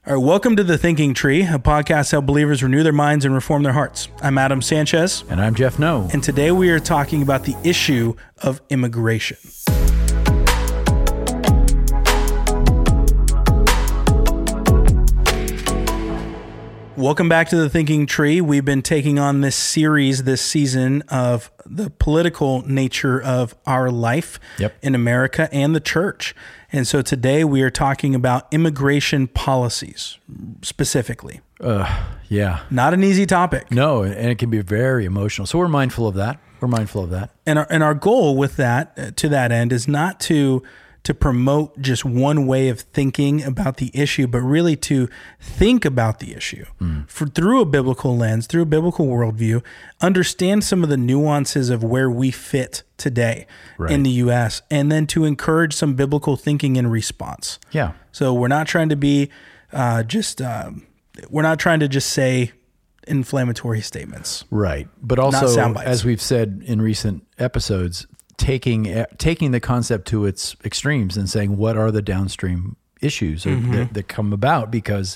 All right, welcome to The Thinking Tree, a podcast to help believers renew their minds and reform their hearts. I'm Adam Sanchez. And I'm Jeff No. And today we are talking about the issue of immigration. Welcome back to The Thinking Tree. We've been taking on this series this season of the political nature of our life in America and the church. And so today we are talking about immigration policies specifically. Not an easy topic. No, and it can be very emotional. So we're mindful of that. And our goal with that, to that end, is not to promote just one way of thinking about the issue, but really to think about the issue through a biblical lens, through a biblical worldview, understand some of the nuances of where we fit today in the U.S., and then to encourage some biblical thinking in response. Yeah. So we're not trying to be we're not trying to just say inflammatory statements. Right. But also, as we've said in recent episodes, taking the concept to its extremes and saying, what are the downstream issues that come about because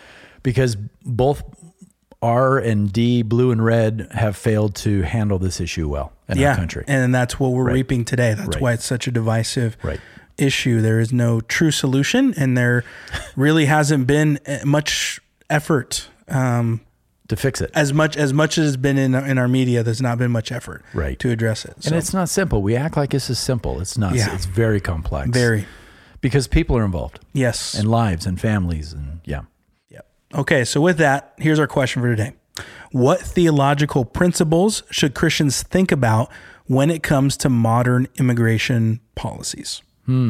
both R and D, blue and red, have failed to handle this issue well in our country. And that's what we're reaping today. That's why it's such a divisive issue. There is no true solution, and there really hasn't been much effort to fix it. As much as has been in our media, there's not been much effort to address it. And it's not simple. We act like this is simple. It's not. It's very complex. Very. Because people are involved. Yes. And lives and families and Okay, so with that, here's our question for today. What theological principles should Christians think about when it comes to modern immigration policies?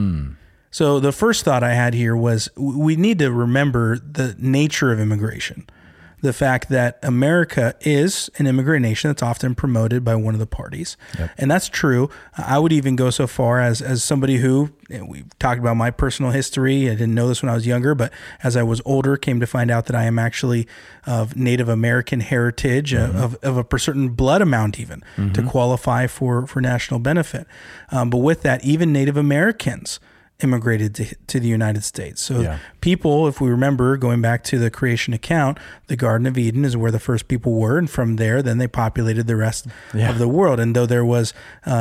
So the first thought I had here was we need to remember the nature of immigration. The fact that America is an immigrant nation that's often promoted by one of the parties. And that's true. I would even go so far as somebody who, we talked about my personal history. I didn't know this when I was younger, but as I was older, came to find out that I am actually of Native American heritage, of a certain blood amount even, to qualify for national benefit. But with that, even Native Americans immigrated to the United States. So people, if we remember, going back to the creation account, the Garden of Eden is where the first people were. And from there, then they populated the rest of the world. And though there was,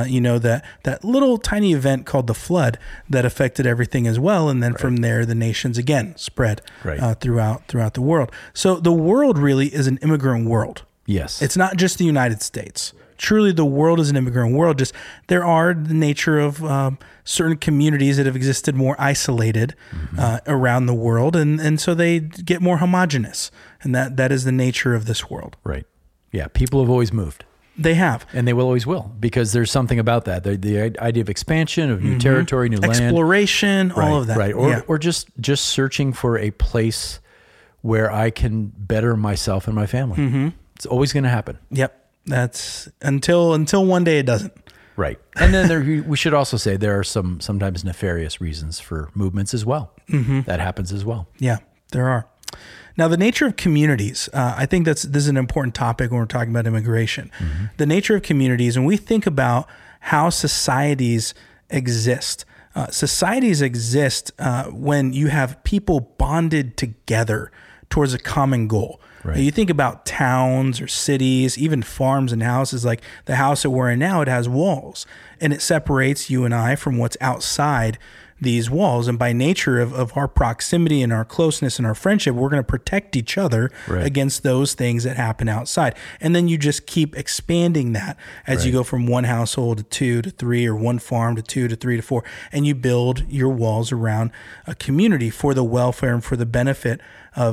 that little tiny event called the flood that affected everything as well. And then from there, the nations again spread throughout the world. So the world really is an immigrant world. Yes. It's not just the United States. Truly, the world is an immigrant world. Just there are the nature of certain communities that have existed more isolated around the world, and so they get more homogenous, and that is the nature of this world. Right. Yeah. People have always moved. They have, and they will always will, because there's something about that. The idea of expansion, of new territory, new land, exploration, all of that. Right. Or just searching for a place where I can better myself and my family. It's always going to happen. Yep. That's until one day it doesn't. Right. And then we should also say there are sometimes nefarious reasons for movements as well. That happens as well. Yeah, there are. Now, the nature of communities, I think this is an important topic when we're talking about immigration. The nature of communities, and we think about how societies exist. Societies exist when you have people bonded together towards a common goal. Right. You think about towns or cities, even farms and houses, like the house that we're in now, it has walls, and it separates you and I from what's outside these walls. And by nature of our proximity and our closeness and our friendship, we're going to protect each other against those things that happen outside. And then you just keep expanding that as you go from one household to 2 to 3, or one farm to 2 to 3 to 4, and you build your walls around a community for the welfare and for the benefit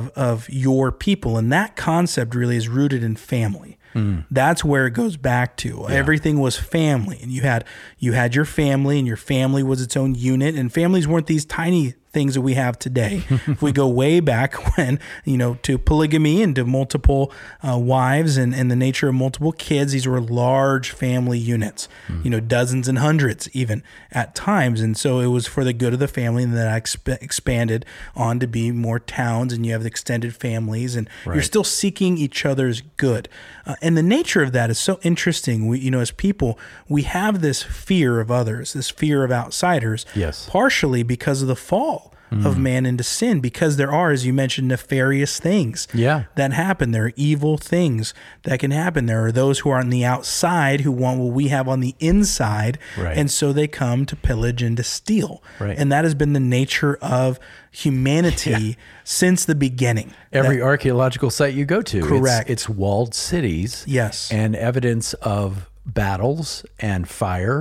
of your people. And that concept really is rooted in family. That's where it goes back to. Everything was family, and you had your family, and your family was its own unit, and families weren't these tiny things that we have today. If we go way back when, to polygamy and to multiple wives and the nature of multiple kids, these were large family units, dozens and hundreds even at times. And so it was for the good of the family, and that expanded on to be more towns, and you have extended families, and you're still seeking each other's good. And the nature of that is so interesting. We, as people, we have this fear of others, this fear of outsiders, partially because of the fall of man into sin, because there are, as you mentioned, nefarious things that happen. There are evil things that can happen. There are those who are on the outside who want what we have on the inside, and so they come to pillage and to steal. And that has been the nature of humanity since the beginning. Every archaeological site you go to, correct, it's walled cities, and evidence of battles and fire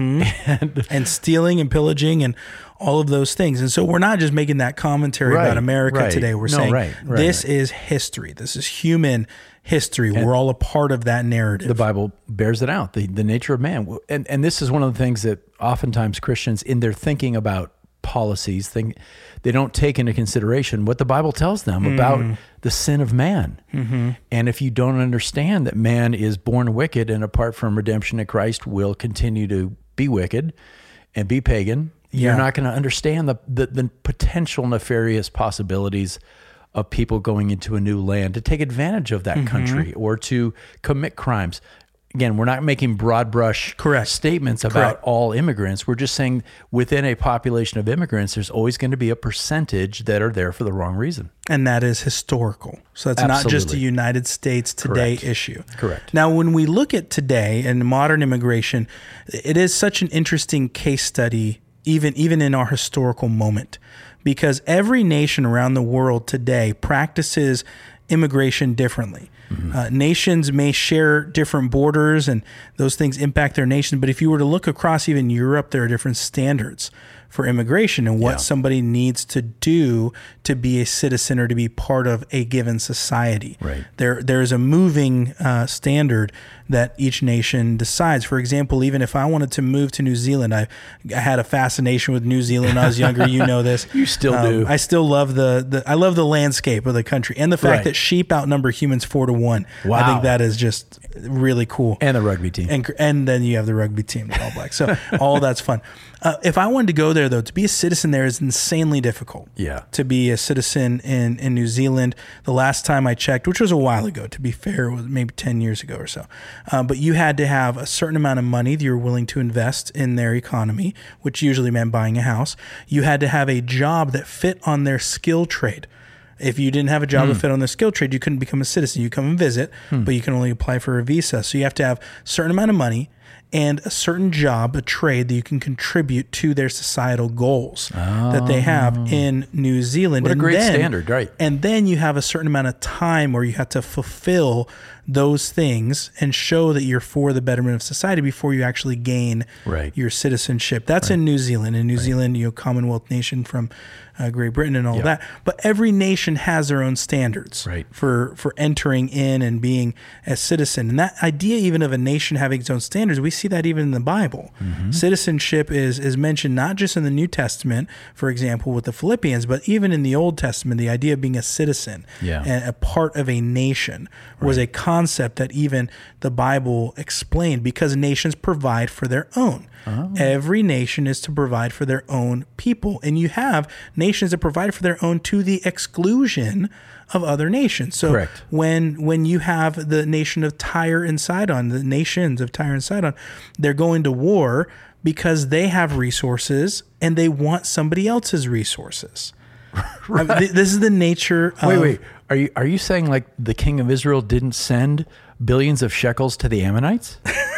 and stealing and pillaging and all of those things. And so we're not just making that commentary about America today. We're saying this is history. This is human history. And we're all a part of that narrative. The Bible bears it out, the nature of man. And this is one of the things that oftentimes Christians, in their thinking about policies, they don't take into consideration what the Bible tells them about the sin of man. And if you don't understand that man is born wicked and apart from redemption in Christ will continue to be wicked and be pagan, you're not going to understand the potential nefarious possibilities of people going into a new land to take advantage of that country or to commit crimes. Again, we're not making broad brush statements about all immigrants. We're just saying within a population of immigrants, there's always going to be a percentage that are there for the wrong reason. And that is historical. So it's not just a United States today issue. Correct. Now, when we look at today and modern immigration, it is such an interesting case study, even in our historical moment, because every nation around the world today practices immigration differently. Nations may share different borders and those things impact their nation. But if you were to look across even Europe, there are different standards for immigration and what somebody needs to do to be a citizen or to be part of a given society. There's a moving standard that each nation decides. For example, even if I wanted to move to New Zealand, I had a fascination with New Zealand when I was younger. You know this. You still do. I still love I love the landscape of the country and the fact that sheep outnumber humans 4-1. Wow. I think that is just really cool. And the rugby team. And then you have the rugby team, the All Blacks. So all that's fun. If I wanted to go there, though, to be a citizen there is insanely difficult. To be a citizen in New Zealand, the last time I checked, which was a while ago, to be fair, it was maybe 10 years ago or so. But you had to have a certain amount of money that you were willing to invest in their economy, which usually meant buying a house. You had to have a job that fit on their skill trade. If you didn't have a job that fit on their skill trade, you couldn't become a citizen. You come and visit, but you can only apply for a visa. So you have to have a certain amount of money and a certain job, a trade that you can contribute to their societal goals that they have in New Zealand. What a great standard, right? And then you have a certain amount of time where you have to fulfill those things and show that you're for the betterment of society before you actually gain your citizenship. That's in New Zealand. In New Zealand, Commonwealth nation from Great Britain and all that. But every nation has their own standards for entering in and being a citizen. And that idea even of a nation having its own standards, we see that even in the Bible. Citizenship is mentioned not just in the New Testament, for example, with the Philippians, but even in the Old Testament, the idea of being a citizen and a part of a nation was a concept that even the Bible explained, because nations provide for their own. Every nation is to provide for their own people. And you have nations that provide for their own to the exclusion of other nations. So when you have the nation of Tyre and Sidon, the nations of Tyre and Sidon, they're going to war because they have resources and they want somebody else's resources. I mean, this is the nature of... Wait. Are you saying like the king of Israel didn't send billions of shekels to the Ammonites?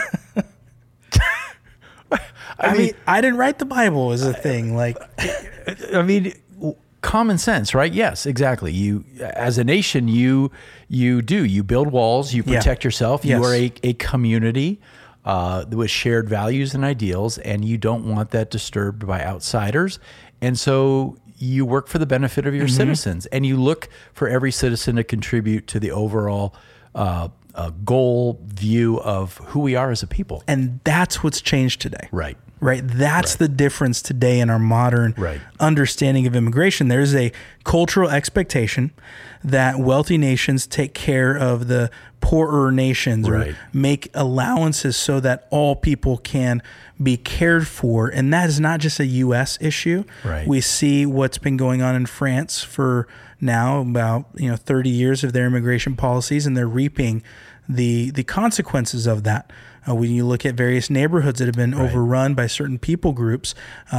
I mean, I didn't write the Bible is a thing. Like, I mean, common sense, right? Yes, exactly. You, as a nation, you build walls, you protect yourself. You are a community with shared values and ideals, and you don't want that disturbed by outsiders. And so you work for the benefit of your citizens, and you look for every citizen to contribute to the overall goal view of who we are as a people. And that's what's changed today. Right. That's the difference today in our modern understanding of immigration. There's a cultural expectation that wealthy nations take care of the poorer nations or make allowances so that all people can be cared for. And that is not just a U.S. issue. We see what's been going on in France for now about 30 years of their immigration policies, and they're reaping the consequences of that. When you look at various neighborhoods that have been overrun by certain people groups,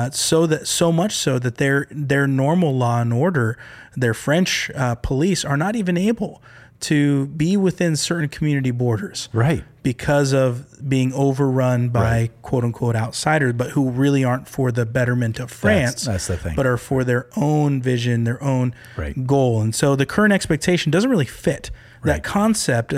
so much so that their normal law and order, their French police are not even able to be within certain community borders, right? Because of being overrun by quote unquote outsiders, but who really aren't for the betterment of France. That's the thing. But are for their own vision, their own goal. And so the current expectation doesn't really fit that concept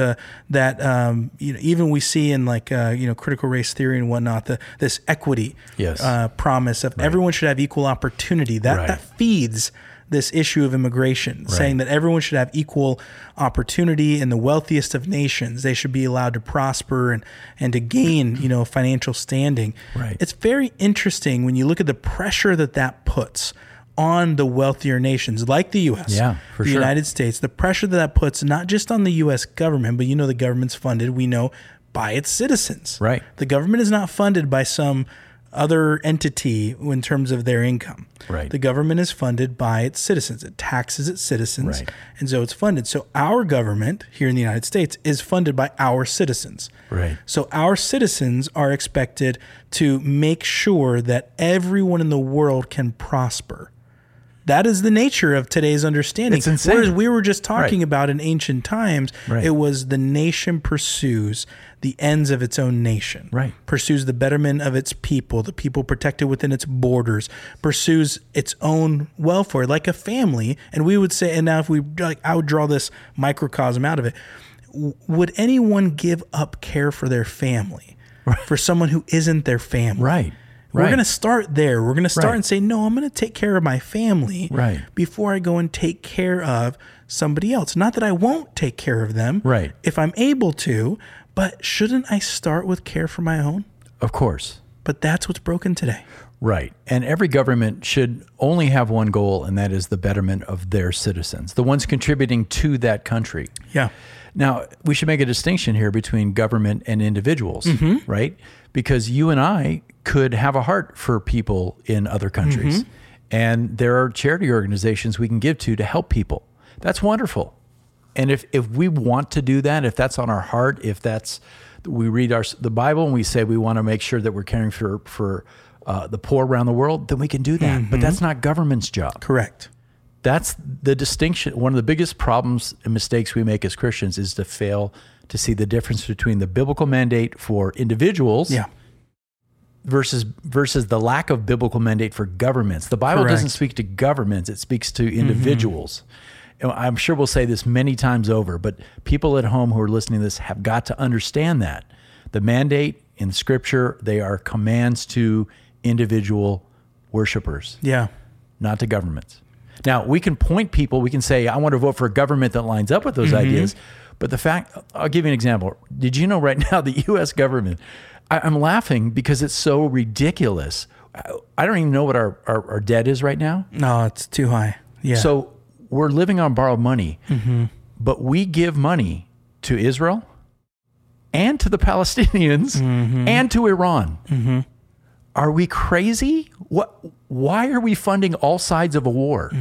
that even we see in critical race theory and whatnot, this equity promise of everyone should have equal opportunity. That feeds this issue of immigration, saying that everyone should have equal opportunity in the wealthiest of nations. They should be allowed to prosper and to gain, financial standing. Right. It's very interesting when you look at the pressure that puts on the wealthier nations like the U.S., the United States, the pressure that puts not just on the U.S. government, but the government's funded, we know, by its citizens. Right. The government is not funded by some other entity in terms of their income. Right. The government is funded by its citizens. It taxes its citizens, and so it's funded. So our government here in the United States is funded by our citizens. Right. So our citizens are expected to make sure that everyone in the world can prosper. That is the nature of today's understanding. It's insane. Whereas we were just talking about in ancient times, it was the nation pursues the ends of its own nation, pursues the betterment of its people, the people protected within its borders, pursues its own welfare like a family. And we would say, and now if I would draw this microcosm out of it, would anyone give up care for their family for someone who isn't their family? Right. We're going to start there. We're going to start and say, no, I'm going to take care of my family before I go and take care of somebody else. Not that I won't take care of them if I'm able to, but shouldn't I start with care for my own? Of course. But that's what's broken today. Right. And every government should only have one goal, and that is the betterment of their citizens, the ones contributing to that country. Yeah. Now, we should make a distinction here between government and individuals, right? Because you and I could have a heart for people in other countries. And there are charity organizations we can give to help people. That's wonderful. And if we want to do that, if that's on our heart, if that's, we read the Bible and we say we want to make sure that we're caring for the poor around the world, then we can do that. But that's not government's job. Correct. That's the distinction. One of the biggest problems and mistakes we make as Christians is to fail to see the difference between the biblical mandate for individuals versus the lack of biblical mandate for governments. The Bible doesn't speak to governments. It speaks to individuals. And I'm sure we'll say this many times over, but people at home who are listening to this have got to understand that. The mandate in Scripture, they are commands to individual worshipers, not to governments. Now, we can point people, we can say, I want to vote for a government that lines up with those ideas. But the fact, I'll give you an example. Did you know right now the U.S. government, I'm laughing because it's so ridiculous. I don't even know what our debt is right now. No, it's too high. Yeah. So we're living on borrowed money, but we give money to Israel and to the Palestinians and to Iran. Are we crazy? Why are we funding all sides of a war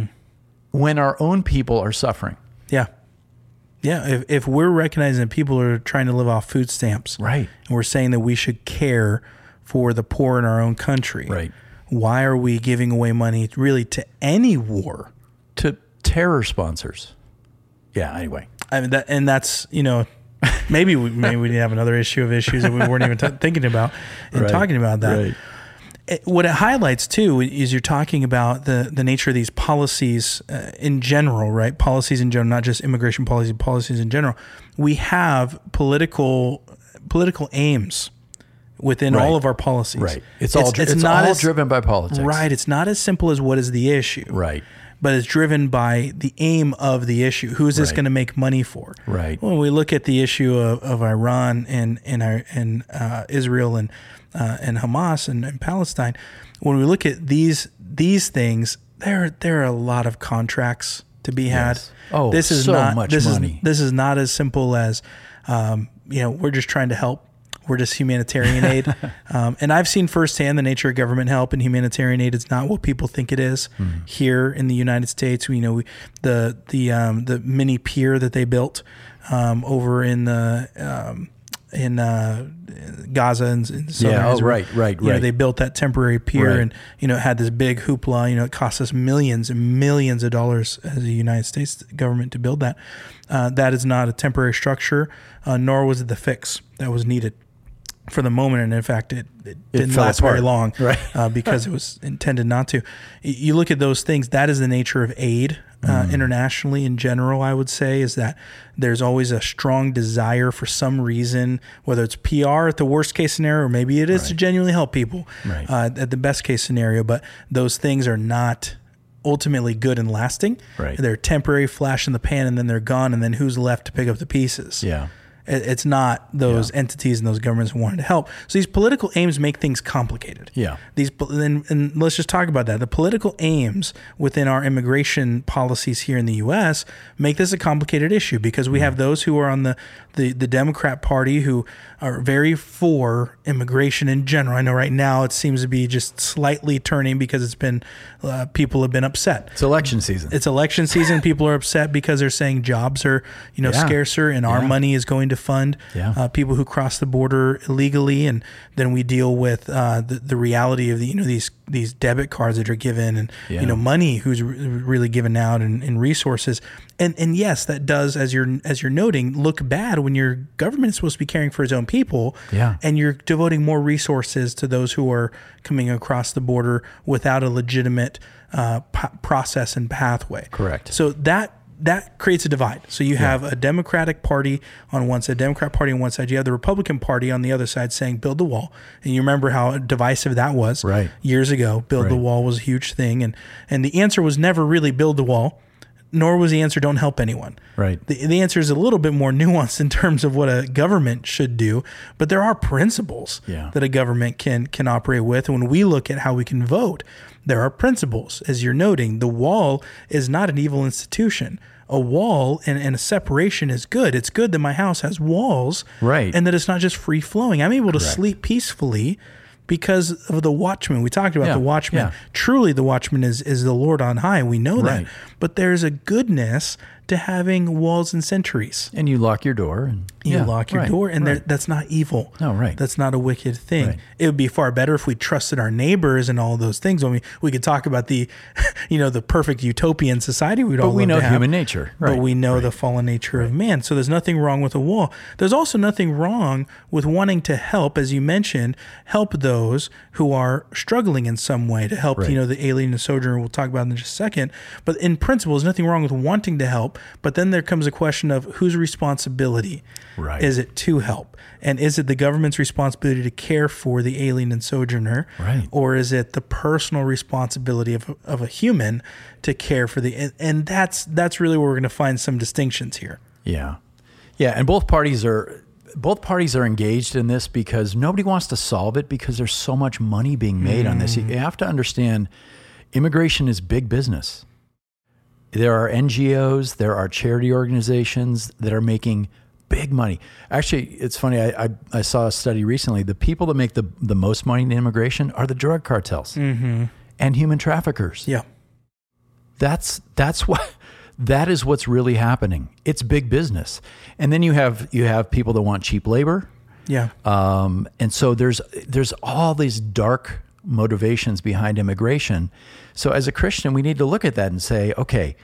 when our own people are suffering? Yeah. Yeah. If we're recognizing that people are trying to live off food stamps, and we're saying that we should care for the poor in our own country, why are we giving away money really to any war? To terror sponsors. Yeah, anyway. I mean, that's, maybe we have another issue of issues that we weren't even thinking about and talking about that. What it highlights too is you're talking about the nature of these policies in general, right? Policies in general, not just immigration policies in general. We have political aims within all of our policies. It's all driven by politics. Right. It's not as simple as what is the issue. But it's driven by the aim of the issue. Who is this going to make money for? When we look at the issue of Iran and Israel and Hamas and Palestine, when we look at these things, there are a lot of contracts to be had. Oh, this is so much money. This is not as simple as we're just trying to help. We're just humanitarian aid. And I've seen firsthand the nature of government help and humanitarian aid. It's not what people think it is. Here in the United States, the mini pier that they built over in the in Gaza and southern Israel. Right. You know, they built that temporary pier, and you know, it had this big hoopla. You know, it cost us millions and millions of dollars as a United States government to build that. That is not a temporary structure, nor was it the fix that was needed for the moment, and in fact, it didn't last very long, right? Because it was intended not to. You look at those things. That is the nature of aid internationally in general. I would say is that there's always a strong desire for some reason, whether it's PR at the worst case scenario, or maybe it is to genuinely help people at the best case scenario. But those things are not ultimately good and lasting. Right. They're temporary, flash in the pan, and then they're gone. And then who's left to pick up the pieces? Yeah. It's not those entities and those governments wanting to help. So these political aims make things complicated. Yeah. And let's just talk about that. The political aims within our immigration policies here in the U.S. make this a complicated issue because we have those who are on the Democrat Party who are very for immigration in general. I know right now it seems to be just slightly turning because it's been people have been upset. It's election season. It's election season. People are upset because they're saying jobs are scarcer, and our money is going to fund people who cross the border illegally, and then we deal with the reality of these debit cards that are given, and money who's really given out in resources. And yes, that does, as you're noting, look bad when your government is supposed to be caring for its own people, and you're devoting more resources to those who are coming across the border without a legitimate process and pathway. Correct. So that creates a divide. So you have a Democratic Party on one side, Democrat Party on one side. You have the Republican Party on the other side saying build the wall. And you remember how divisive that was years ago. Build the wall was a huge thing. And the answer was never really build the wall, nor was the answer don't help anyone. Right. The answer is a little bit more nuanced in terms of what a government should do, but there are principles that a government can operate with. And when we look at how we can vote, there are principles. As you're noting, the wall is not an evil institution. A wall and a separation is good. It's good that my house has walls, and that it's not just free flowing. I'm able to sleep peacefully because of the watchman. We talked about the watchman. Truly, the watchman is the Lord on high. We know that. But there's a goodness to having walls and sentries. And you lock your door. And you lock your door, and that's not evil. No, right. That's not a wicked thing. It would be far better if we trusted our neighbors and all those things. I mean, we could talk about the perfect utopian society we'd all love to have. But we know human nature. But we know the fallen nature of man. So there's nothing wrong with a wall. There's also nothing wrong with wanting to help, as you mentioned, help those who are struggling in some way, to help, the alien and sojourner we'll talk about in just a second. But in principle, there's nothing wrong with wanting to help. But then there comes a question of whose responsibility is it to help? And is it the government's responsibility to care for the alien and sojourner? Or is it the personal responsibility of a human to care for and that's really where we're going to find some distinctions here. Yeah. And both parties are engaged in this because nobody wants to solve it because there's so much money being made on this. You have to understand, immigration is big business. There are NGOs, there are charity organizations that are making big money. Actually, it's funny. I saw a study recently. The people that make the most money in immigration are the drug cartels and human traffickers. Yeah, that's what. That is what's really happening. It's big business. And then you have people that want cheap labor. Yeah. And so there's all these dark motivations behind immigration. So as a Christian, we need to look at that and say, okay,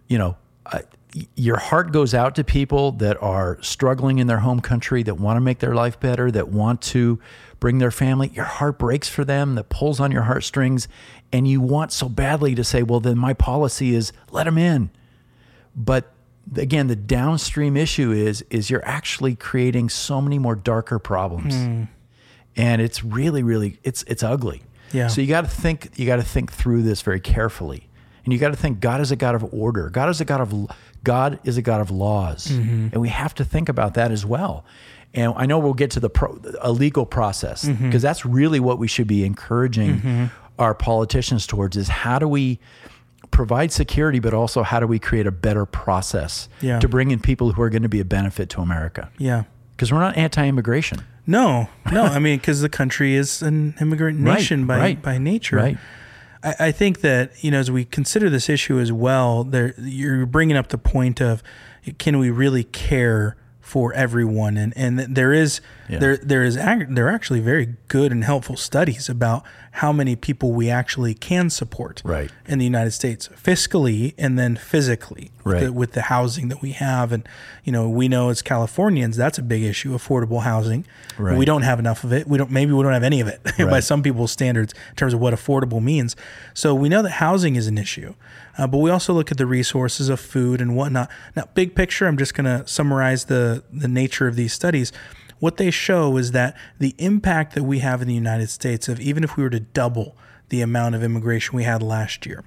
your heart goes out to people that are struggling in their home country, that want to make their life better, that want to bring their family. Your heart breaks for them, that pulls on your heartstrings. And you want so badly to say, well, then my policy is let them in. But again, the downstream issue is you're actually creating so many more darker problems, and it's really, really, it's ugly. Yeah. So you got to think through this very carefully, and you got to think God is a God of order. God is a God of laws, and we have to think about that as well. And I know we'll get to a legal process because that's really what we should be encouraging our politicians towards: is how do we provide security, but also how do we create a better process to bring in people who are going to be a benefit to America? Yeah. Because we're not anti-immigration. No. I mean, because the country is an immigrant nation by nature. Right. I think that, as we consider this issue as well, you're bringing up the point of, can we really care for everyone. And there are actually very good and helpful studies about how many people we actually can support in the United States, fiscally and then physically with the housing that we have. And, we know as Californians, that's a big issue, affordable housing. We don't have enough of it. Maybe we don't have any of it by some people's standards in terms of what affordable means. So we know that housing is an issue. But we also look at the resources of food and whatnot. Now, big picture, I'm just going to summarize the nature of these studies. What they show is that the impact that we have in the United States of even if we were to double the amount of immigration we had last year,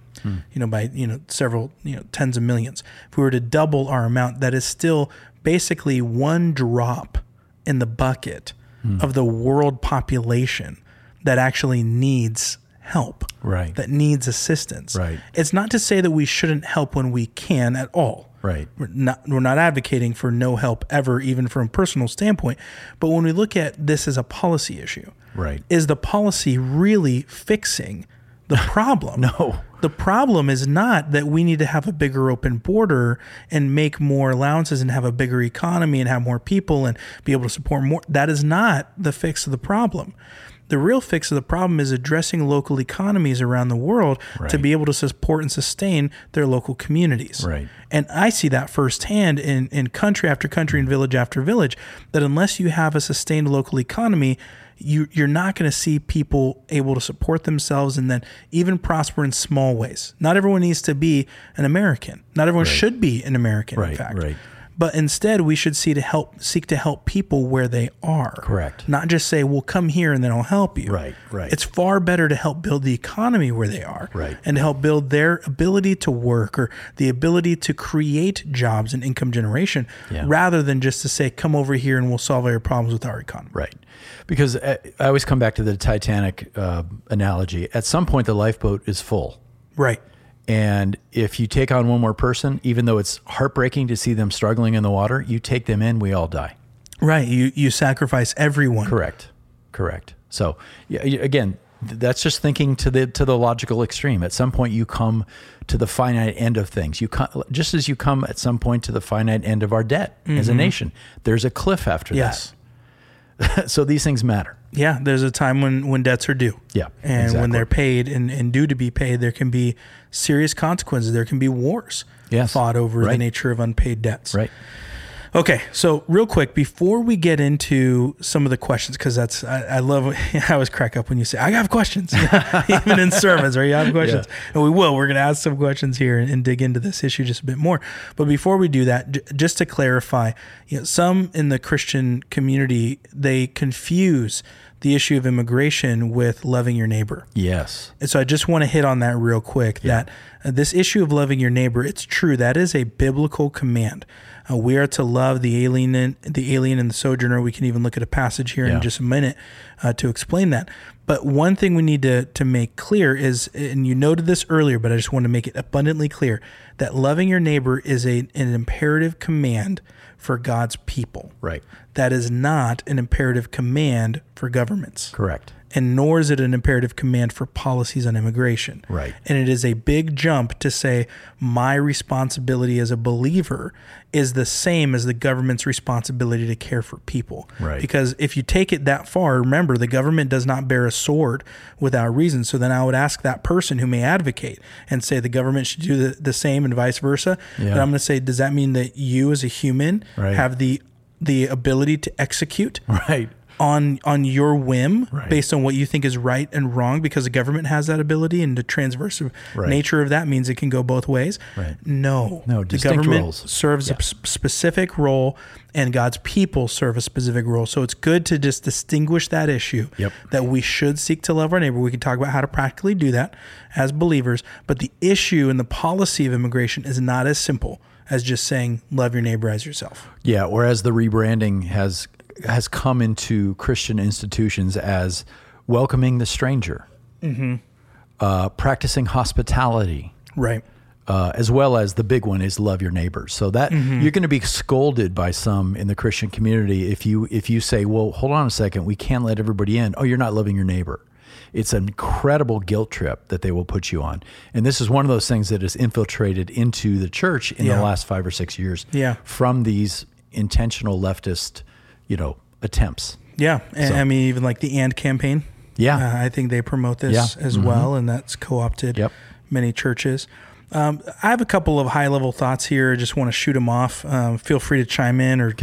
by several tens of millions, if we were to double our amount, that is still basically one drop in the bucket of the world population that actually needs help, that needs assistance. It's not to say that we shouldn't help when we can at all. We're not advocating for no help ever, even from a personal standpoint. But when we look at this as a policy issue, is the policy really fixing the problem? No. The problem is not that we need to have a bigger open border and make more allowances and have a bigger economy and have more people and be able to support more. That is not the fix of the problem. The real fix of the problem is addressing local economies around the world to be able to support and sustain their local communities. And I see that firsthand in country after country and village after village, that unless you have a sustained local economy, you're not going to see people able to support themselves and then even prosper in small ways. Not everyone needs to be an American. Not everyone should be an American, in fact. But instead, we should seek to help people where they are. Correct. Not just say, well, come here and then I'll help you. It's far better to help build the economy where they are and to help build their ability to work or the ability to create jobs and income generation rather than just to say, come over here and we'll solve all your problems with our economy. Because I always come back to the Titanic analogy. At some point, the lifeboat is full. And if you take on one more person, even though it's heartbreaking to see them struggling in the water, you take them in, we all die. You sacrifice everyone. Correct. So again, that's just thinking to the logical extreme. At some point, you come to the finite end of things. Just as you come at some point to the finite end of our debt as a nation. There's a cliff after that. So these things matter. There's a time when debts are due. And when they're paid and due to be paid, there can be serious consequences. There can be wars fought over the nature of unpaid debts. Okay, so real quick, before we get into some of the questions, because I love, I always crack up when you say, I have questions, even in sermons, right? You have questions. And we're going to ask some questions here and dig into this issue just a bit more. But before we do that, just to clarify, some in the Christian community, they confuse the issue of immigration with loving your neighbor. Yes. And so I just want to hit on that real quick, that this issue of loving your neighbor, it's true. That is a biblical command. We are to love the alien and the sojourner. We can even look at a passage here in just a minute to explain that. But one thing we need to make clear is, and you noted this earlier, but I just want to make it abundantly clear, that loving your neighbor is an imperative command for God's people. That is not an imperative command for governments. Correct. And nor is it an imperative command for policies on immigration. And it is a big jump to say my responsibility as a believer is the same as the government's responsibility to care for people. Because if you take it that far, remember, the government does not bear a sword without reason. So then I would ask that person who may advocate and say the government should do the same and vice versa. But I'm going to say, does that mean that you as a human have the ability to execute on your whim based on what you think is right and wrong because the government has that ability, and the transverse nature of that means it can go both ways? No, the government serves a specific role and God's people serve a specific role. So it's good to just distinguish that issue, that we should seek to love our neighbor. We can talk about how to practically do that as believers, but the issue and the policy of immigration is not as simple as just saying love your neighbor as yourself. Whereas the rebranding has come into Christian institutions as welcoming the stranger, practicing hospitality, as well as the big one is love your neighbors. So that you're going to be scolded by some in the Christian community if you say, well, hold on a second, we can't let everybody in. Oh, you're not loving your neighbor. It's an incredible guilt trip that they will put you on. And this is one of those things that has infiltrated into the church in the last 5 or 6 years from these intentional leftist, attempts. Yeah. I mean, even like the AND campaign. Yeah. I think they promote this as well, and that's co-opted many churches. I have a couple of high-level thoughts here. I just want to shoot them off. Feel free to chime in or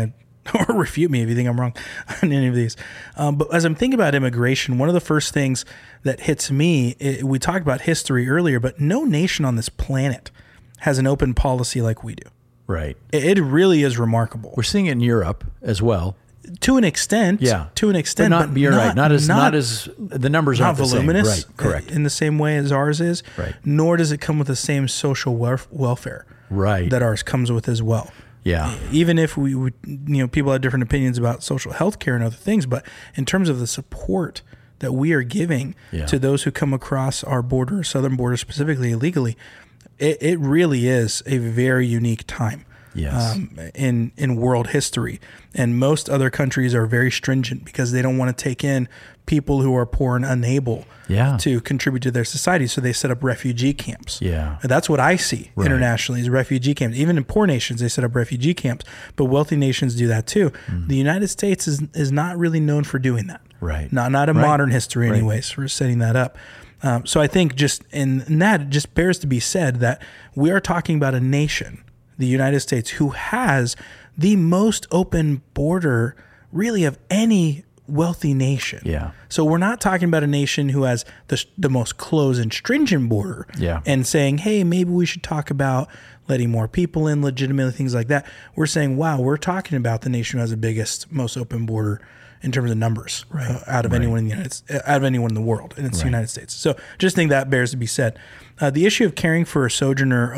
refute me if you think I'm wrong on any of these. But as I'm thinking about immigration, one of the first things that hits me, we talked about history earlier, but no nation on this planet has an open policy like we do. Right. It really is remarkable. We're seeing it in Europe as well. To an extent. Yeah. To an extent. But you're right. Not as the numbers aren't voluminous. The same. Right. Correct. In the same way as ours is. Right. Nor does it come with the same social welfare. Right. That ours comes with as well. Yeah. Even if we would, people have different opinions about social health care and other things, but in terms of the support that we are giving to those who come across our border, southern border specifically illegally, it really is a very unique time. Yes. In world history. And most other countries are very stringent because they don't want to take in people who are poor and unable to contribute to their society. So they set up refugee camps. Yeah. And that's what I see internationally is refugee camps. Even in poor nations, they set up refugee camps, but wealthy nations do that too. The United States is not really known for doing that. Right. Not in modern history anyways, for setting that up. So I think just in that, it just bears to be said that we are talking about a nation, the United States, who has the most open border really of any wealthy nation. Yeah. So we're not talking about a nation who has the most closed and stringent border and saying, hey, maybe we should talk about letting more people in legitimately, things like that. We're saying, wow, we're talking about the nation who has the biggest, most open border in terms of numbers out of anyone in the world, and it's the United States. So just think that bears to be said. The issue of caring for a sojourner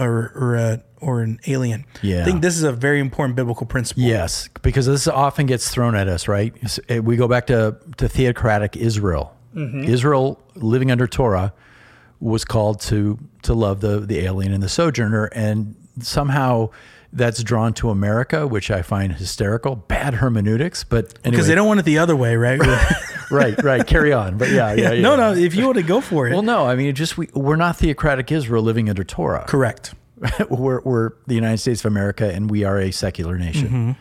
or an alien, I think this is a very important biblical principle. Yes, because this often gets thrown at us, right? We go back to theocratic Israel. Israel, living under Torah, was called to love the alien and the sojourner, and somehow that's drawn to America, which I find hysterical. Bad hermeneutics, but anyway. Because they don't want it the other way, right? Right. Carry on. But yeah. No, if you want to go for it. Well, no, I mean, we're not theocratic Israel living under Torah. Correct. we're the United States of America, and we are a secular nation.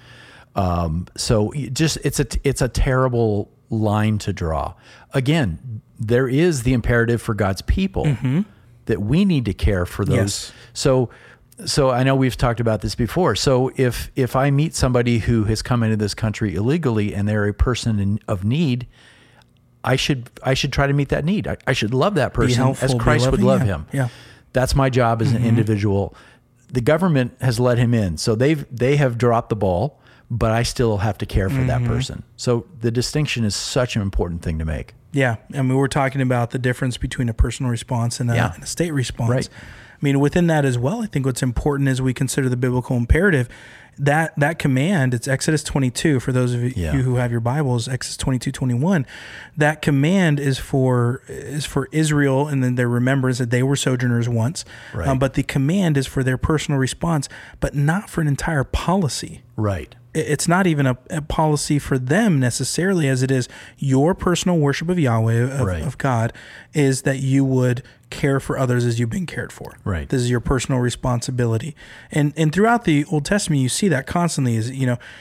So it's a terrible line to draw. Again, there is the imperative for God's people that we need to care for those. Yes. So I know we've talked about this before. So if I meet somebody who has come into this country illegally and they're a person of need, I should try to meet that need. I should love that person as Christ would love him. Yeah. That's my job as an individual. The government has let him in, so they have dropped the ball, but I still have to care for that person. So the distinction is such an important thing to make. Yeah. I mean, we're talking about the difference between a personal response and a state response. Right. I mean, within that as well, I think what's important as we consider the biblical imperative, that command, it's Exodus 22, for those of you who have your Bibles, Exodus 22:21, that command is for Israel, and then their remembrance that they were sojourners once. Right. But the command is for their personal response, but not for an entire policy. Right. It's not even a policy for them necessarily, as it is your personal worship of Yahweh, of God, is that you would care for others as you've been cared for. Right. This is your personal responsibility. And throughout the Old Testament, you see that constantly is,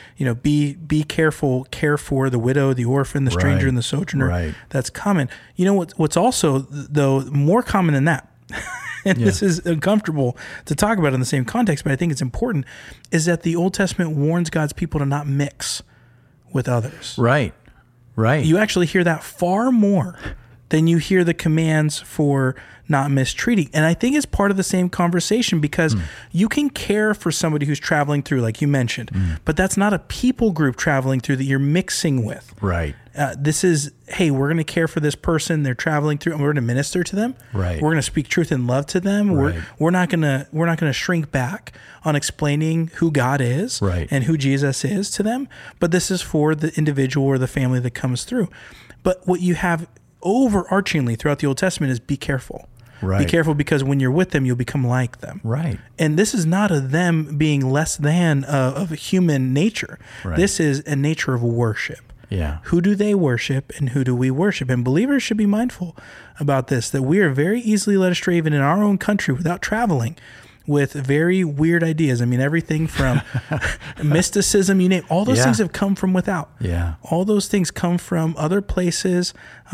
be careful, care for the widow, the orphan, the stranger, and the sojourner. Right. That's common. You know what's also, though, more common than that, and this is uncomfortable to talk about in the same context, but I think it's important, is that the Old Testament warns God's people to not mix with others. Right. You actually hear that far more than you hear the commands for not mistreating. And I think it's part of the same conversation, because you can care for somebody who's traveling through, like you mentioned, but that's not a people group traveling through that you're mixing with. Right. This is, hey, we're going to care for this person. They're traveling through, and we're going to minister to them. Right. We're going to speak truth and love to them. Right. We're not going to shrink back on explaining who God is and who Jesus is to them. But this is for the individual or the family that comes through. But what you have overarchingly throughout the Old Testament is be careful. Right. Be careful, because when you're with them, you'll become like them. Right. And this is not a them being less than of a human nature. Right. This is a nature of worship. Yeah. Who do they worship, and who do we worship? And believers should be mindful about this, that we are very easily led astray even in our own country without traveling. with very weird ideas. I mean, everything from mysticism, you name, all those things have come from without. Yeah. All those things come from other places.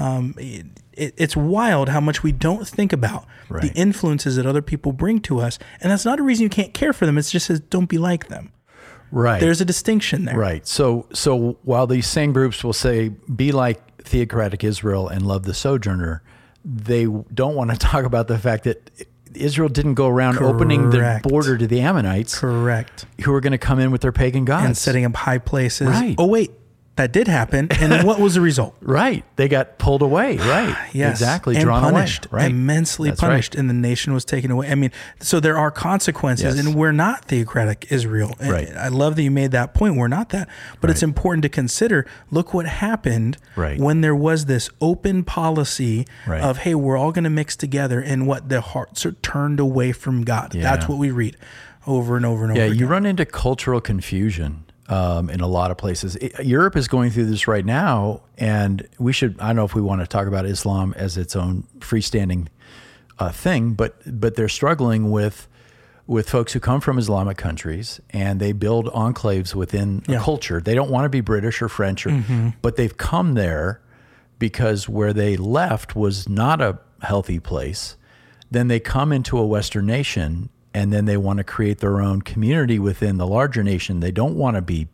It's wild how much we don't think about the influences that other people bring to us. And that's not a reason you can't care for them. It's just says, don't be like them. Right. There's a distinction there. Right. So while these same groups will say, be like theocratic Israel and love the sojourner, they don't want to talk about the fact that Israel didn't go around opening the border to the Ammonites. Correct. Who were going to come in with their pagan gods. And setting up high places. Right. Oh, wait. That did happen. And then what was the result? Right. They got pulled away. Right. Yes. Exactly. And drawn punished. away. Right. Immensely That's punished. Right. And the nation was taken away. I mean, so there are consequences. Yes. And we're not theocratic Israel. Right. I love that you made that point. We're not that. But it's important to consider, look what happened when there was this open policy of, hey, we're all going to mix together. And what their hearts are turned away from God. Yeah. That's what we read over and over and over again. again. You run into cultural confusion. In a lot of places. Europe is going through this right now, and I don't know if we want to talk about Islam as its own freestanding thing, but they're struggling with folks who come from Islamic countries, and they build enclaves within a culture. They don't want to be British or French, but they've come there because where they left was not a healthy place. Then they come into a Western nation, and then they want to create their own community within the larger nation. They don't want to be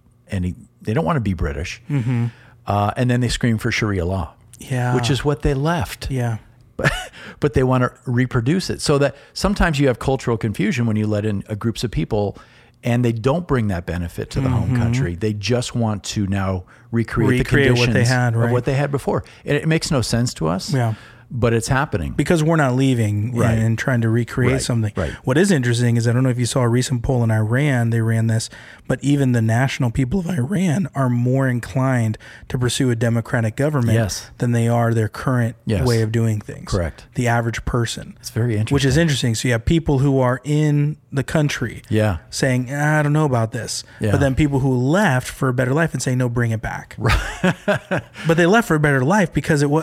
British. And then they scream for Sharia law, which is what they left. Yeah. But they want to reproduce it. So that sometimes you have cultural confusion when you let in groups of people and they don't bring that benefit to the home country. They just want to now recreate the conditions what they had, of what they had before. It makes no sense to us. Yeah. But it's happening. Because we're not leaving and trying to recreate something. Right. What is interesting is, I don't know if you saw a recent poll in Iran, they ran this, but even the national people of Iran are more inclined to pursue a democratic government than they are their current way of doing things. Correct. The average person. It's very interesting. Which is interesting. So you have people who are in the country saying, I don't know about this. But then people who left for a better life and saying, no, bring it back. But they left for a better life because it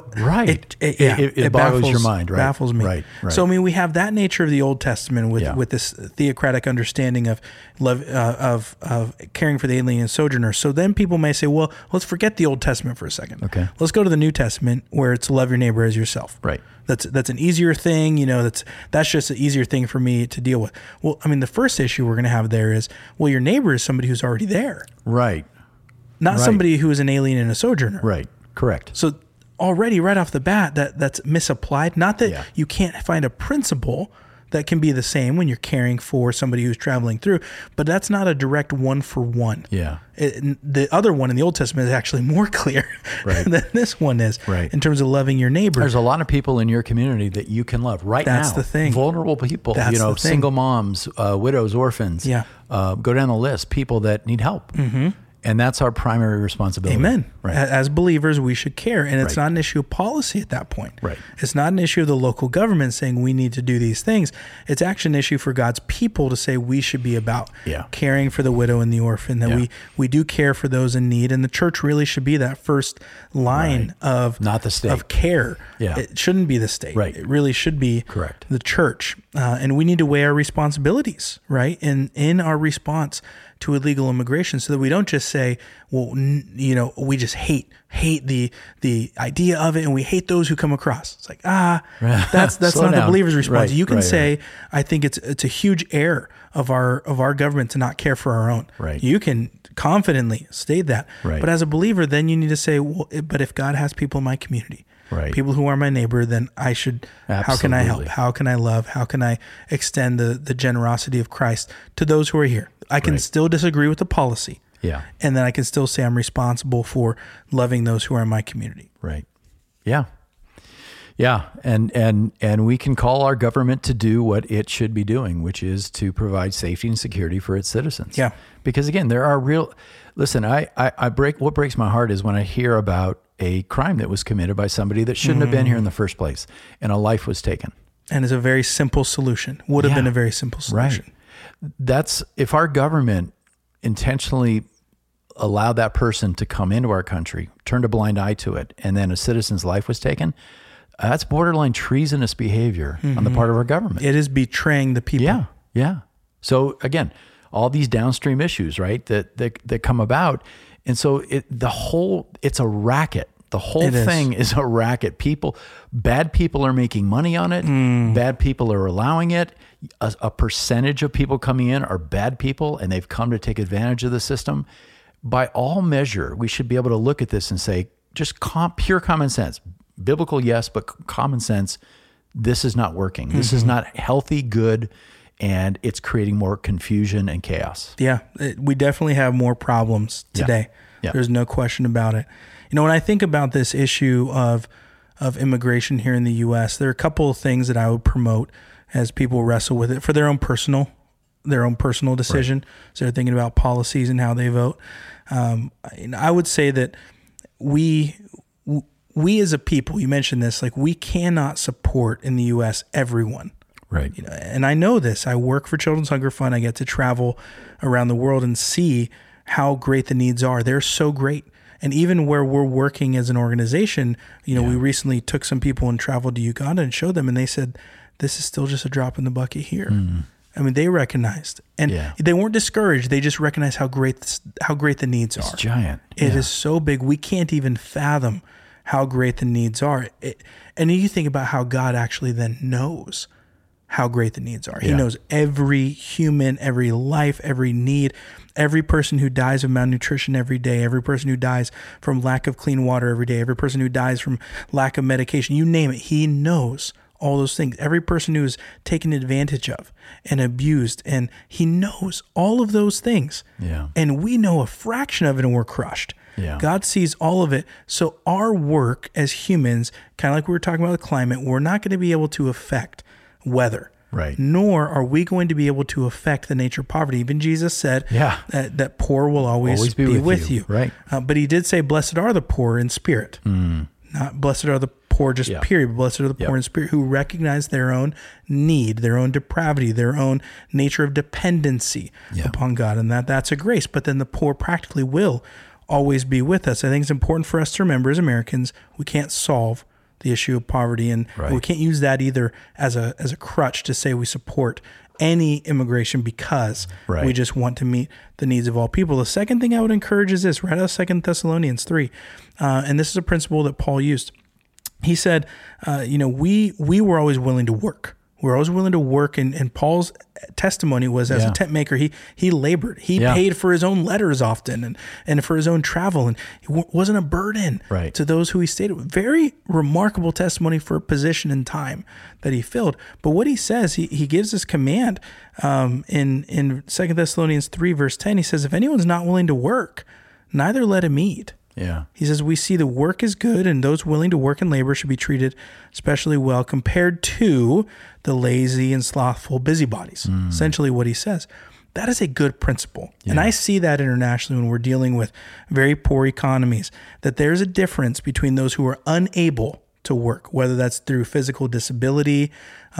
it boggles your mind, right? Baffles me. Right. So I mean, we have that nature of the Old Testament with this theocratic understanding of love, of caring for the alien and sojourner. So then people may say, well, let's forget the Old Testament for a second. Okay. Let's go to the New Testament where it's love your neighbor as yourself. Right. That's an easier thing. That's just an easier thing for me to deal with. Well, I mean, the first issue we're going to have there is, well, your neighbor is somebody who's already there. Right. Not somebody who is an alien and a sojourner. Right. Correct. So already right off the bat, that's misapplied. Not that you can't find a principle that can be the same when you're caring for somebody who's traveling through, but that's not a direct one-for-one. Yeah. The other one in the Old Testament is actually more clear than this one is in terms of loving your neighbor. There's a lot of people in your community that you can love now. That's the thing. Vulnerable people, single moms, widows, orphans. Yeah. Go down the list, people that need help. Mm-hmm. And that's our primary responsibility. Amen. Right. As believers, we should care. And it's not an issue of policy at that point. Right. It's not an issue of the local government saying we need to do these things. It's actually an issue for God's people to say we should be about caring for the widow and the orphan, that we do care for those in need. And the church really should be that first line of not the state. Of care. Yeah. It shouldn't be the state. Right. It really should be the church. And we need to weigh our responsibilities, right? In our response to illegal immigration, so that we don't just say, well, we just hate the idea of it, and we hate those who come across. It's like, that's not the believer's response. You can say, I think it's a huge error of our government to not care for our own. Right. You can confidently state that. Right. But as a believer, then you need to say, well, but if God has people in my community, people who are my neighbor, then I should, how can I help? How can I love? How can I extend the generosity of Christ to those who are here? I can still disagree with the policy. Yeah. And then I can still say I'm responsible for loving those who are in my community. Right. Yeah. Yeah. And we can call our government to do what it should be doing, which is to provide safety and security for its citizens. Yeah. Because again, there are what breaks my heart is when I hear about a crime that was committed by somebody that shouldn't have been here in the first place, and a life was taken. And it's a very simple solution. Would have been a very simple solution. Right. That's, if our government intentionally allowed that person to come into our country, turned a blind eye to it, and then a citizen's life was taken, that's borderline treasonous behavior on the part of our government. It is betraying the people. Yeah. So again, all these downstream issues, right, that come about. And so it's a racket. The whole thing is a racket. Bad people are making money on it. Bad people are allowing it. A percentage of people coming in are bad people, and they've come to take advantage of the system. By all measure, we should be able to look at this and say, just pure common sense, biblical, yes, but common sense, this is not working. This is not healthy, good, and it's creating more confusion and chaos. Yeah, we definitely have more problems today. Yeah. There's no question about it. When I think about this issue of immigration here in the U.S., there are a couple of things that I would promote as people wrestle with it for their own personal decision. Right. So they're thinking about policies and how they vote. I would say that we as a people, you mentioned this, like we cannot support in the U.S. everyone. Right. And I know this. I work for Children's Hunger Fund. I get to travel around the world and see how great the needs are. They're so great. And even where we're working as an organization, we recently took some people and traveled to Uganda and showed them, and they said, this is still just a drop in the bucket here. I mean, they recognized, and they weren't discouraged. They just recognized how great the needs are. It's giant. It is so big. We can't even fathom how great the needs are. And you think about how God actually then knows how great the needs are. He knows every human, every life, every need, every person who dies of malnutrition every day, every person who dies from lack of clean water every day, every person who dies from lack of medication, you name it. He knows all those things. Every person who is taken advantage of and abused, and he knows all of those things. Yeah. And we know a fraction of it and we're crushed. Yeah. God sees all of it. So our work as humans, kind of like we were talking about the climate, we're not going to be able to affect weather. Right. Nor are we going to be able to affect the nature of poverty. Even Jesus said that poor will always be with you. Right. But he did say, blessed are the poor in spirit. Not blessed are the poor just period. Blessed are the poor in spirit, who recognize their own need, their own depravity, their own nature of dependency upon God. And that's a grace. But then the poor practically will always be with us. I think it's important for us to remember as Americans, we can't solve the issue of poverty, and we can't use that either as a crutch to say we support any immigration because we just want to meet the needs of all people. The second thing I would encourage is this, right out of 2 Thessalonians 3, and this is a principle that Paul used. He said, we were always willing to work. We're always willing to work, and Paul's testimony was as a tent maker, he labored. He paid for his own letters often and for his own travel, and he wasn't a burden to those who he stayed with. Very remarkable testimony for a position and time that he filled. But what he says, he gives this command in 2 Thessalonians 3, verse 10. He says, if anyone's not willing to work, neither let him eat. Yeah. He says, we see the work is good, and those willing to work and labor should be treated especially well compared to the lazy and slothful busybodies. Essentially what he says. That is a good principle. Yeah. And I see that internationally when we're dealing with very poor economies, that there's a difference between those who are unable to work, whether that's through physical disability,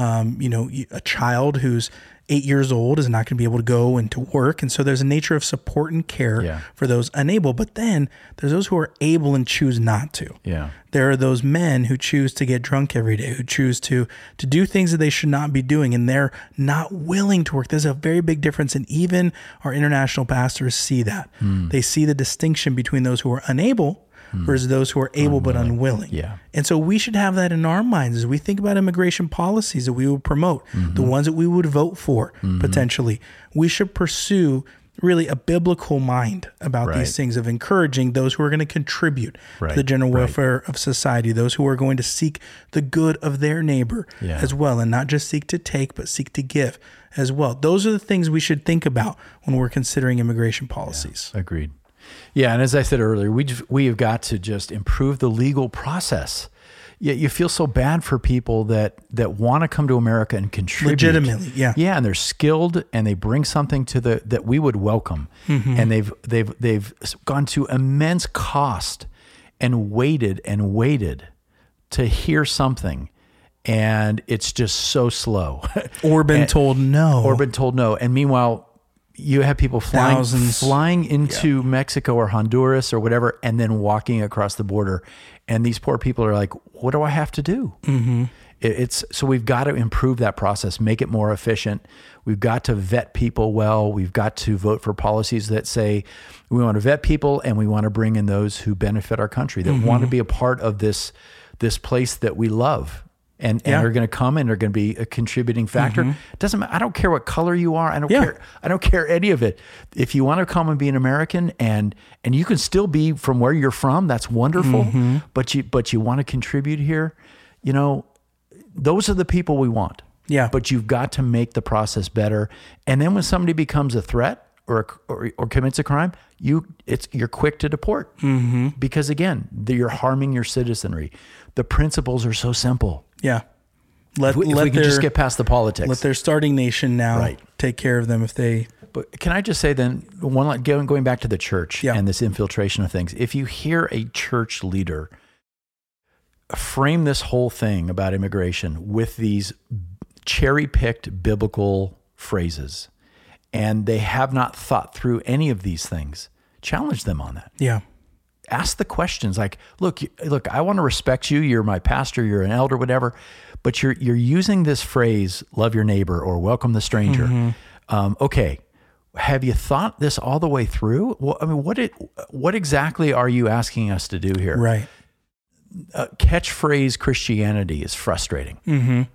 a child who's 8 years old is not going to be able to go and to work. And so there's a nature of support and care for those unable. But then there's those who are able and choose not to. Yeah. There are those men who choose to get drunk every day, who choose to do things that they should not be doing, and they're not willing to work. There's a very big difference. And even our international pastors see that. They see the distinction between those who are unable versus those who are able but unwilling. Yeah. And so we should have that in our minds as we think about immigration policies that we would promote, the ones that we would vote for potentially. We should pursue really a biblical mind about these things, of encouraging those who are going to contribute to the general welfare of society, those who are going to seek the good of their neighbor as well, and not just seek to take, but seek to give as well. Those are the things we should think about when we're considering immigration policies. Yeah, agreed. Yeah, and as I said earlier, we have got to just improve the legal process. You feel so bad for people that want to come to America and contribute legitimately. Yeah, and they're skilled and they bring something to that we would welcome, and they've gone to immense cost and waited to hear something, and it's just so slow, or been told no, and meanwhile, you have people flying into Mexico or Honduras or whatever, and then walking across the border. And these poor people are like, what do I have to do? So we've got to improve that process, make it more efficient. We've got to vet people well. We've got to vote for policies that say we want to vet people and we want to bring in those who benefit our country, that want to be a part of this place that we love. And are going to come and are going to be a contributing factor. It doesn't matter. I don't care what color you are. I don't care. I don't care any of it. If you want to come and be an American and you can still be from where you're from, that's wonderful. But you want to contribute here, those are the people we want. Yeah. But you've got to make the process better. And then when somebody becomes a threat or commits a crime, you're quick to deport. Because again, you're harming your citizenry. The principles are so simple. Yeah. If we can just get past the politics. Let their starting nation now take care of them if they... But can I just say then, going back to the church and this infiltration of things, if you hear a church leader frame this whole thing about immigration with these cherry-picked biblical phrases, and they have not thought through any of these things, challenge them on that. Yeah. Ask the questions like, look, I want to respect you. You're my pastor, you're an elder, whatever, but you're using this phrase, love your neighbor or welcome the stranger. Okay. Have you thought this all the way through? Well, I mean, what exactly are you asking us to do here? Right. Catchphrase Christianity is frustrating.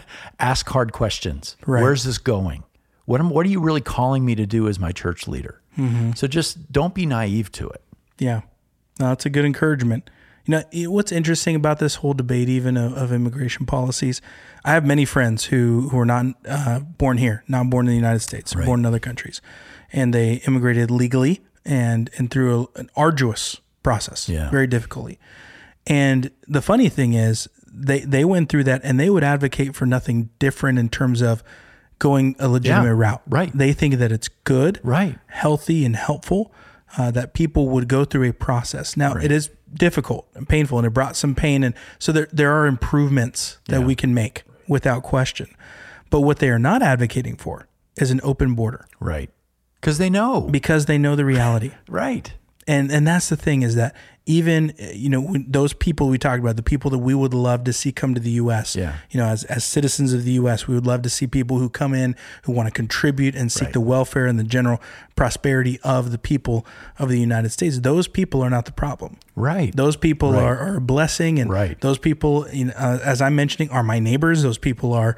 Ask hard questions. Right. Where's this going? What are you really calling me to do as my church leader? So just don't be naive to it. Yeah. No, that's a good encouragement. What's interesting about this whole debate, even of immigration policies, I have many friends who are not born here, not born in the United States, born in other countries, and they immigrated legally and through an arduous process, very difficultly. And the funny thing is, they went through that, and they would advocate for nothing different in terms of going a legitimate route. Right. They think that it's good, healthy, and helpful. That people would go through a process. Now, it is difficult and painful, and it brought some pain. And so there are improvements that we can make without question. But what they are not advocating for is an open border. Right. Because they know the reality. Right. And that's the thing, is that even, when those people we talked about, the people that we would love to see come to the U.S., as citizens of the U.S., we would love to see people who come in, who want to contribute and seek the welfare and the general prosperity of the people of the United States. Those people are not the problem. Right. Those people are a blessing. And those people, as I'm mentioning, are my neighbors. Those people are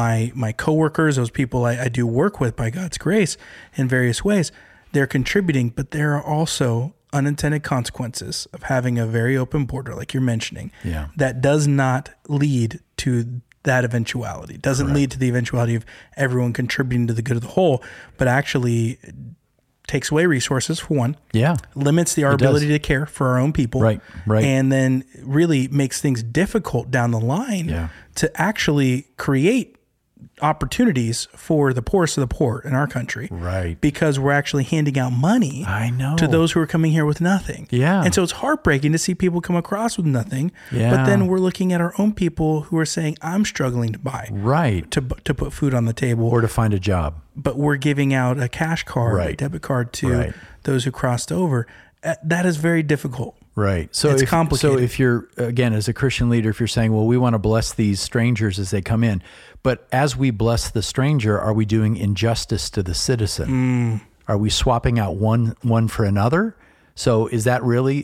my coworkers. Those people I do work with by God's grace in various ways. They're contributing, but there are also unintended consequences of having a very open border, like you're mentioning, that does not lead to that eventuality. Doesn't lead to the eventuality of everyone contributing to the good of the whole, but actually takes away resources, for one. Limits our ability to care for our own people. Right. And then really makes things difficult down the line to actually create opportunities for the poorest of the poor in our country. Right. Because we're actually handing out money to those who are coming here with nothing. And so it's heartbreaking to see people come across with nothing. But then we're looking at our own people who are saying, I'm struggling to buy. To put food on the table. Or to find a job. But we're giving out a cash card, a debit card to those who crossed over. That is very difficult. Right. So it's complicated. So if you're, again, as a Christian leader, if you're saying, well, we want to bless these strangers as they come in, but as we bless the stranger, are we doing injustice to the citizen? Are we swapping out one for another? So is that really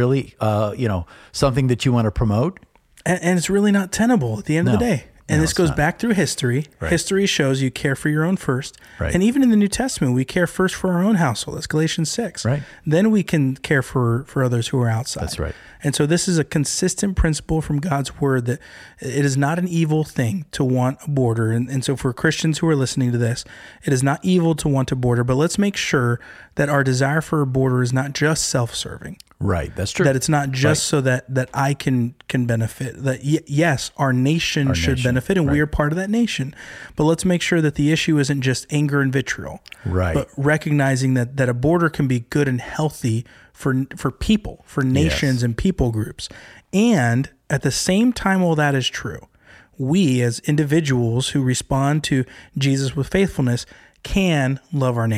something that you want to promote? And it's really not tenable at the end of the day. And this goes back through history. History shows you care for your own first. And even in the New Testament, we care first for our own household. That's Galatians 6. Then we can care for others who are outside. That's right. And so this is a consistent principle from God's word that it is not an evil thing to want a border. And so for Christians who are listening to this, it is not evil to want a border, but let's make sure that our desire for a border is not just self-serving. Right, that's true. That it's not just so that I can benefit. That yes, our nation should benefit, and we are part of that nation. But let's make sure that the issue isn't just anger and vitriol. But recognizing that a border can be good and healthy for people, for nations and people groups. And at the same time, while that is true, we as individuals who respond to Jesus with faithfulness can love our neighbor.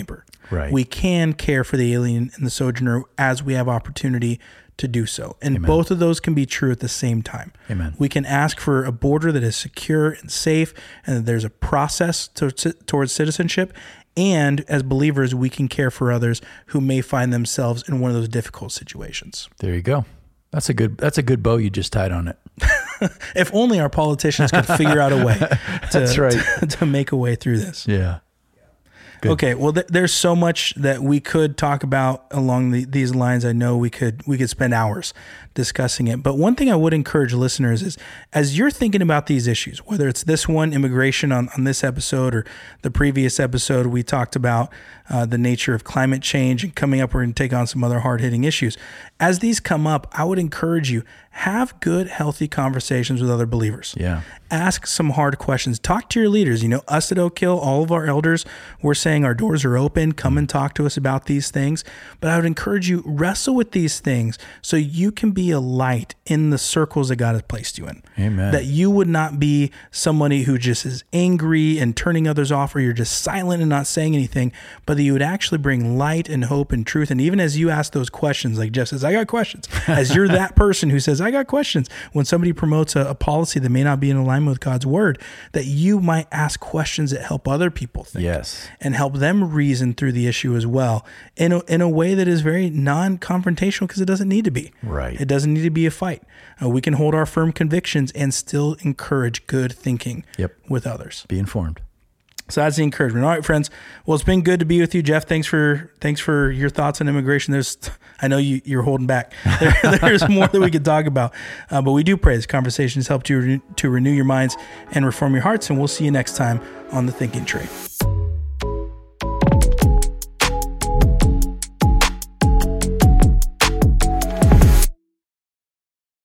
Right. We can care for the alien and the sojourner as we have opportunity to do so. And Amen. Both of those can be true at the same time. Amen. We can ask for a border that is secure and safe, and that there's a process towards citizenship. And as believers, we can care for others who may find themselves in one of those difficult situations. There you go. That's a good bow you just tied on it. If only our politicians could figure out a way That's right. to make a way through this. Yeah. Good. Okay, well, there's so much that we could talk about along these lines. I know we could spend hours discussing it. But one thing I would encourage listeners is, as you're thinking about these issues, whether it's this one, immigration on this episode, or the previous episode, we talked about the nature of climate change, and coming up, we're going to take on some other hard-hitting issues. As these come up, I would encourage you, have good, healthy conversations with other believers. Yeah. Ask some hard questions. Talk to your leaders. You know, us at Oak Hill, all of our elders, we're saying our doors are open. Come and talk to us about these things. But I would encourage you, wrestle with these things so you can be a light in the circles that God has placed you in. Amen. That you would not be somebody who just is angry and turning others off, or you're just silent and not saying anything, but that you would actually bring light and hope and truth. And even as you ask those questions, like Jeff says, I got questions. As you're that person who says, I got questions, when somebody promotes a policy that may not be in alignment with God's word, that you might ask questions that help other people think. Yes. And help them reason through the issue as well in a way that is very non-confrontational, because it doesn't need to be. Right. It doesn't need to be a fight. We can hold our firm convictions and still encourage good thinking with others. Be informed. So that's the encouragement. All right, friends. Well, it's been good to be with you, Jeff. Thanks for your thoughts on immigration. I know you're holding back. There's more that we could talk about, but we do pray this conversation has helped you to renew your minds and reform your hearts. And we'll see you next time on The Thinking Tree.